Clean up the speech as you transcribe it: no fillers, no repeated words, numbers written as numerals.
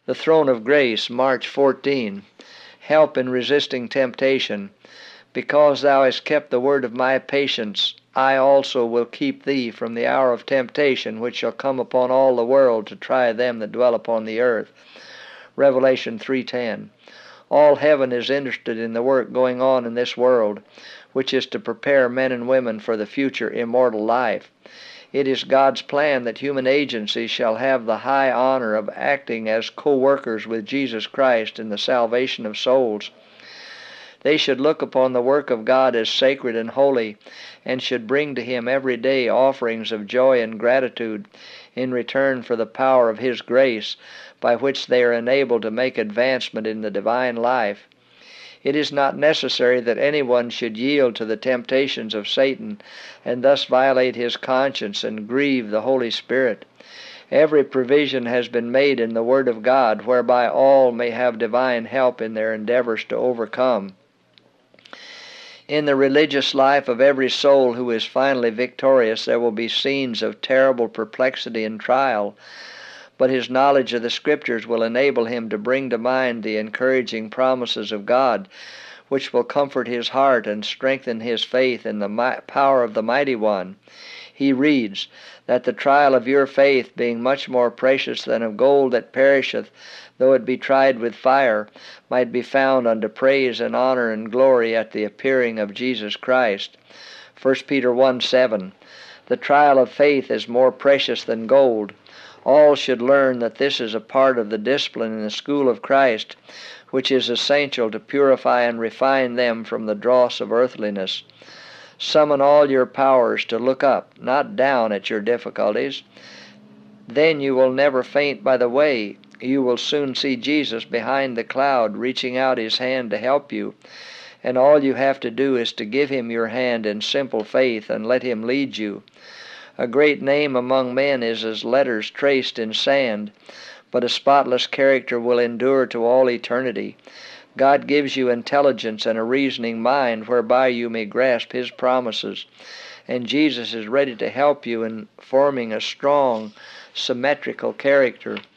The Throne of Grace, March 14. Help in resisting temptation. Because thou hast kept the word of my patience, I also will keep thee from the hour of temptation, which shall come upon all the world to try them that dwell upon the earth. Revelation 3:10. All heaven is interested in the work going on in this world, which is to prepare men and women for the future immortal life. It is God's plan that human agencies shall have the high honor of acting as co-workers with Jesus Christ in the salvation of souls. They should look upon the work of God as sacred and holy, and should bring to Him every day offerings of joy and gratitude in return for the power of His grace, by which they are enabled to make advancement in the divine life. It is not necessary that anyone should yield to the temptations of Satan, and thus violate his conscience and grieve the Holy Spirit. Every provision has been made in the Word of God, whereby all may have divine help in their endeavors to overcome. In the religious life of every soul who is finally victorious, there will be scenes of terrible perplexity and trial, but his knowledge of the Scriptures will enable him to bring to mind the encouraging promises of God, which will comfort his heart and strengthen his faith in the power of the Mighty One. He reads, that the trial of your faith, being much more precious than of gold that perisheth, though it be tried with fire, might be found unto praise and honor and glory at the appearing of Jesus Christ. 1 Peter 1:7. The trial of faith is more precious than gold. All should learn that this is a part of the discipline in the school of Christ, which is essential to purify and refine them from the dross of earthliness. Summon all your powers to look up, not down, at your difficulties. Then you will never faint by the way. You will soon see Jesus behind the cloud, reaching out His hand to help you, and all you have to do is to give Him your hand in simple faith and let Him lead you. A great name among men is as letters traced in sand, but a spotless character will endure to all eternity. God gives you intelligence and a reasoning mind whereby you may grasp His promises, and Jesus is ready to help you in forming a strong, symmetrical character.